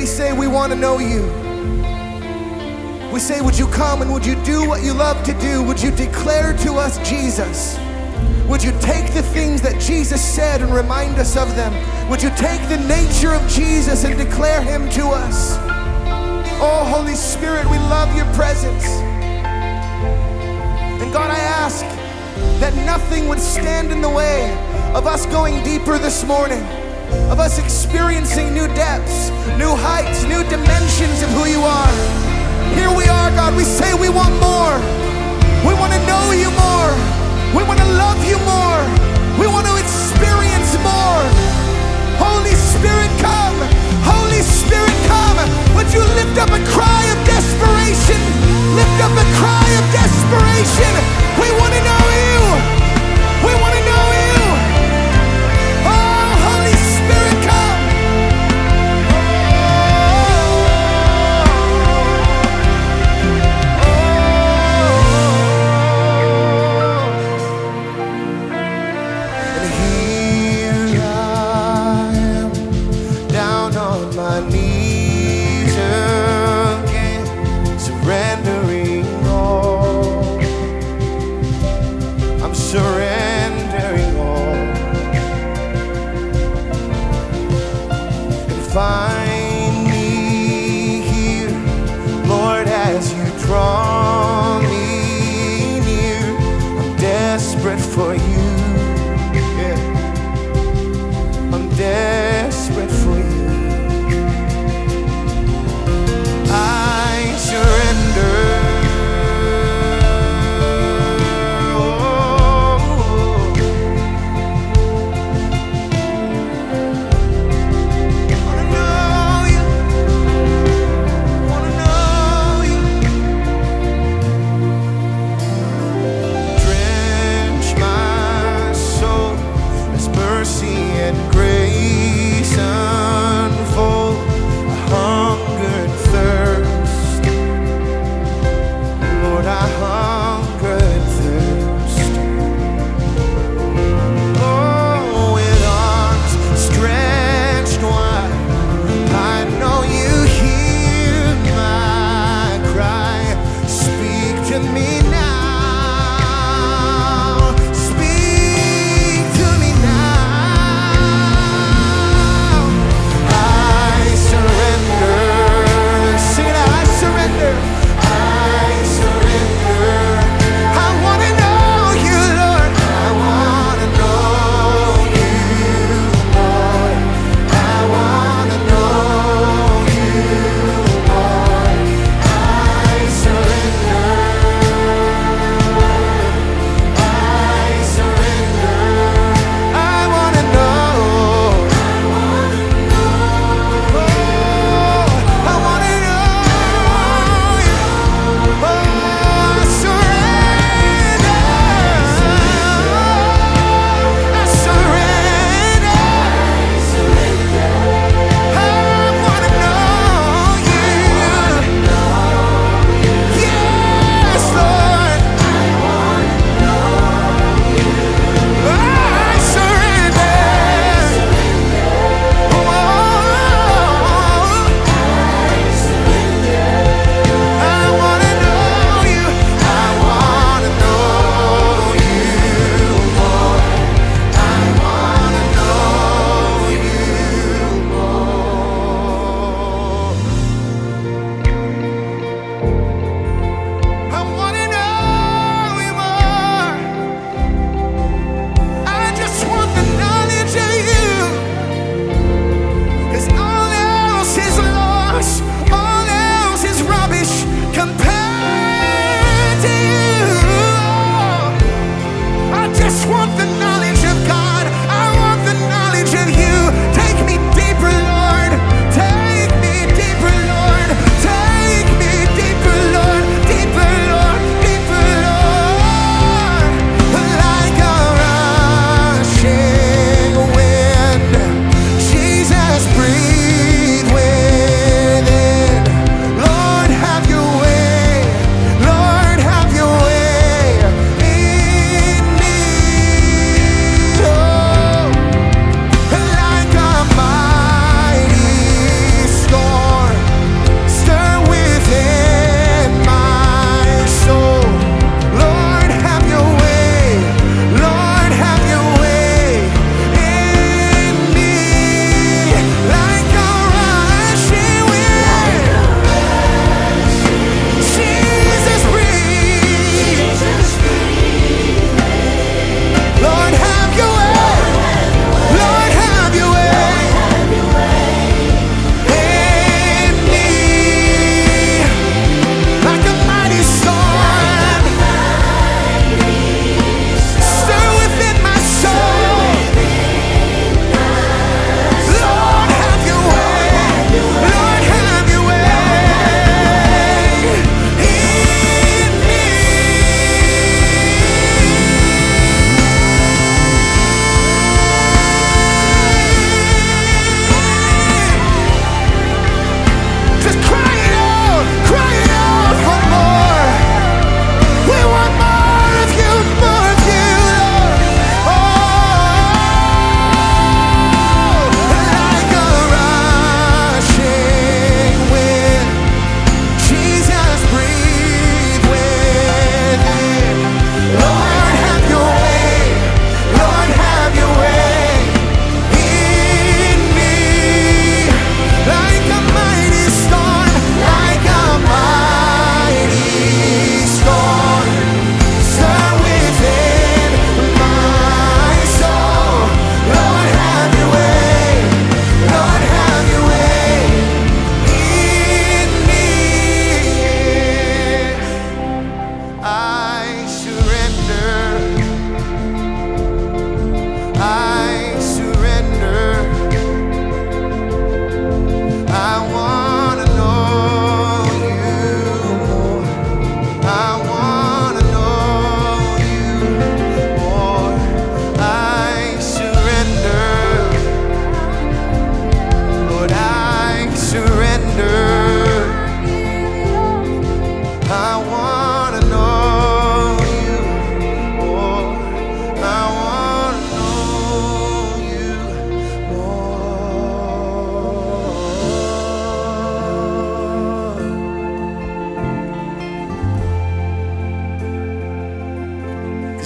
we say we want to know you. We say, would you come and would you do what you love to do? Would you declare to us Jesus? Would you take the things that Jesus said and remind us of them? Would you take the nature of Jesus and declare him to us? Oh, Holy Spirit, we love your presence. And God, I ask that nothing would stand in the way of us going deeper this morning, of us experiencing new depths, new heights, new dimensions of who you are. Here we are, God. We say we want more. We want to know you more. We want to love you more. We want to experience more. Holy Spirit, come. Holy Spirit, come. Would you lift up a cry of desperation? Lift up a cry of desperation. We want to know you. We want to know you. Oh, Holy Spirit, come. And here I am, down on my knees again, surrendering all. I'm surrendering all. And find me here, Lord, as you draw me near. I'm desperate for you. Yeah. I'm desperate for you. I surrender. Wanna know you. Wanna know you. Drench my soul as mercy and grace unfold. I hunger and thirst. Lord, I hunger and thirst. Oh, with arms stretched wide, I know you hear my cry. Speak to me now. Speak to me now. I surrender. Sing it out. I surrender. I surrender. I want to know you, Lord. I want to know you, Lord. I want to know you, Lord. I surrender.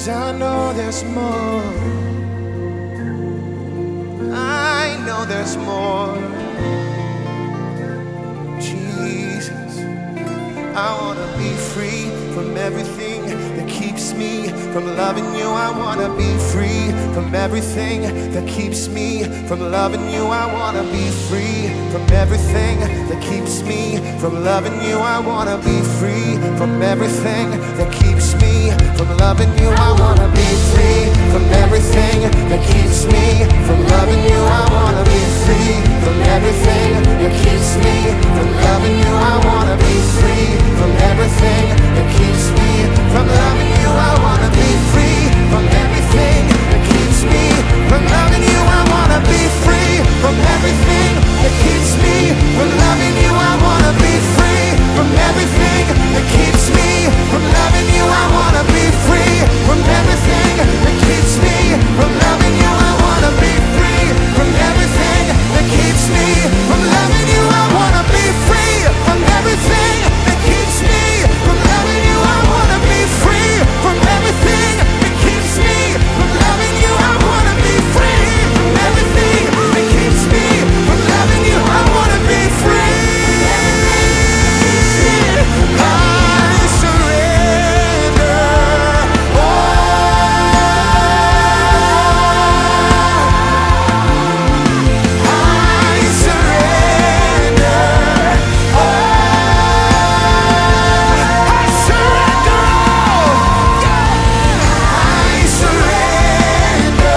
I know there's more. I know there's more. Jesus, I wanna be free from everything that keeps me from loving you. I wanna be free from everything that keeps me from loving you. I wanna be free from everything that keeps me from loving you. I wanna be free from everything that keeps me from loving you. I wanna be free from everything that keeps me from loving you. I wanna be free from everything that keeps me from loving you. I wanna be free from everything that keeps me from loving you. I wanna be free from everything that keeps me from loving you. I wanna be free from everything that keeps me from loving you. I wanna be free from everything that keeps me from loving you. I wanna be free from everything that keeps me from loving you. I wanna be free from everything that keeps me from loving you. I wanna be free from everything that keeps me from loving you. I wanna be free from everything that keeps me from loving you. I wanna be free from everything that keeps me from loving you. I wanna be free. I surrender all. I surrender all. I surrender all. I surrender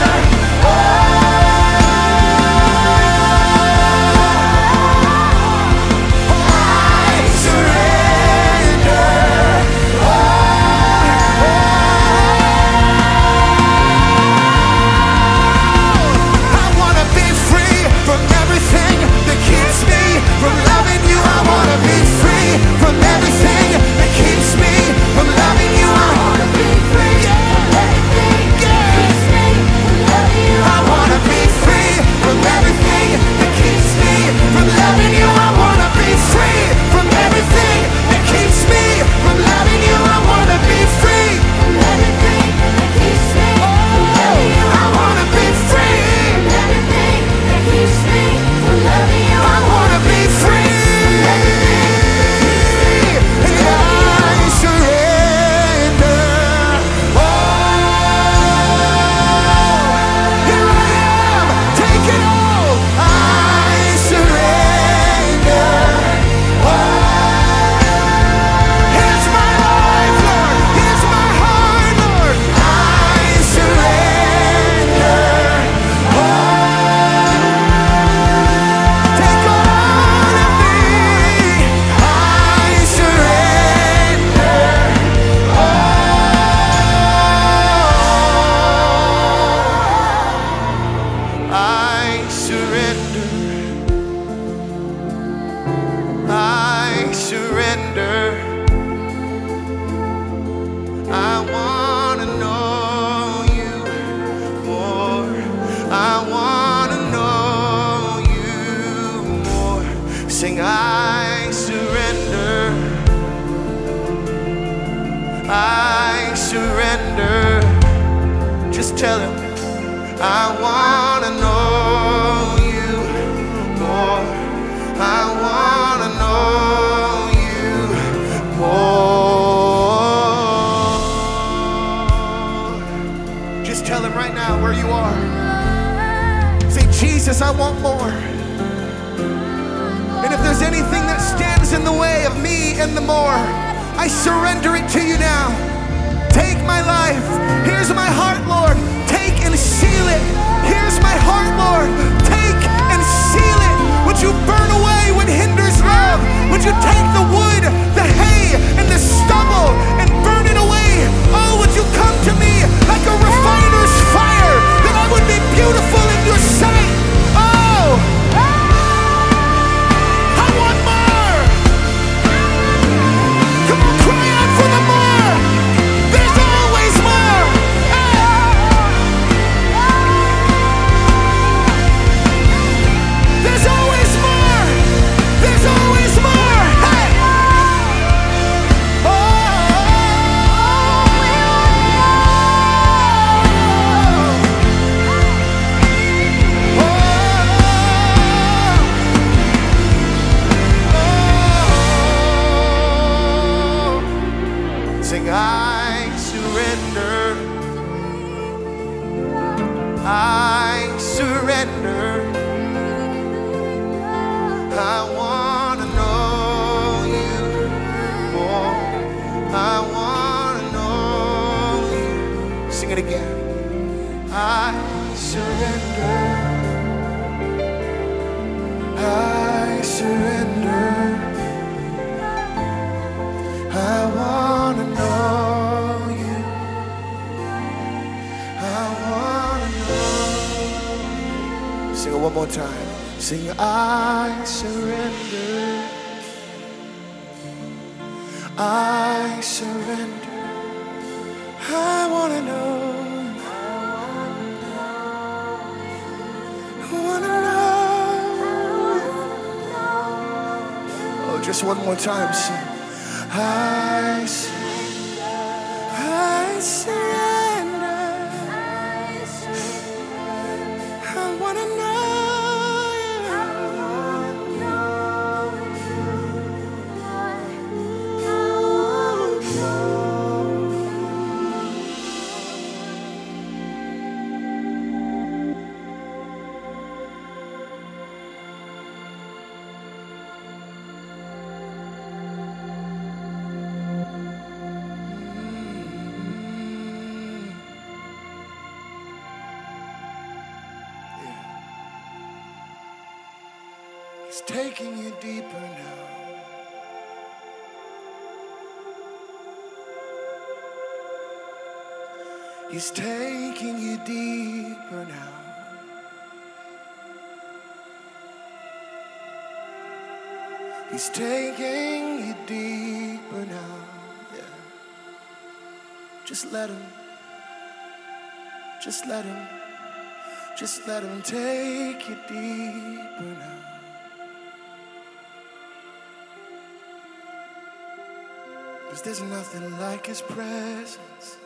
I wanna be free from everything that keeps me from loving you. I wanna be free from everything that keeps me from loving you. I wanna be free from everything that keeps me from loving you. I wanna be free from everything that keeps me from loving you. I wanna be free from everything that keeps me from loving you. I wanna be free from everything that keeps me from loving you. I wanna be free from everything that keeps me from loving you. I wanna be free from everything that keeps me. I surrender all. Here I am, take it all. I surrender all. Here's my life, Lord. Here's my heart, Lord. I surrender all. Take all of me. I surrender all. I surrender. I surrender. I wanna know you more. I wanna know you more. Sing, I surrender. I surrender. Just tell him, I wanna know you more. I wanna know you more. Just tell him right now where you are. Say, Jesus, I want more. And if there's anything that stands in the way of me and the more, I surrender it to you now. Take my life. Here's my heart, Lord. Take and seal it. Here's my heart, Lord. Take and seal it. Would you burn away what hinders love? Would you take the wood, the hay, and the stubble and burn it away? Oh, would you come to me like a refiner's fire, that I would be beautiful in your sight? Oh, I want more. Come on, cry out for the more. There's always more. There's always more. There's always more. Hey. Sing, I surrender. I surrender. I want to know you more. I want to know you. Sing it again. I surrender. I surrender. I want to know you. I want to know. Sing it one more time. Sing, I surrender. I surrender. I want to know. I want to know. Oh, just one more time. Sing. I surrender. I surrender. I want to know. He's taking you deeper now. He's taking you deeper now. He's taking you deeper now. Yeah. Just let him. Just let him. Just let him take you deeper now. Because there's nothing like his presence.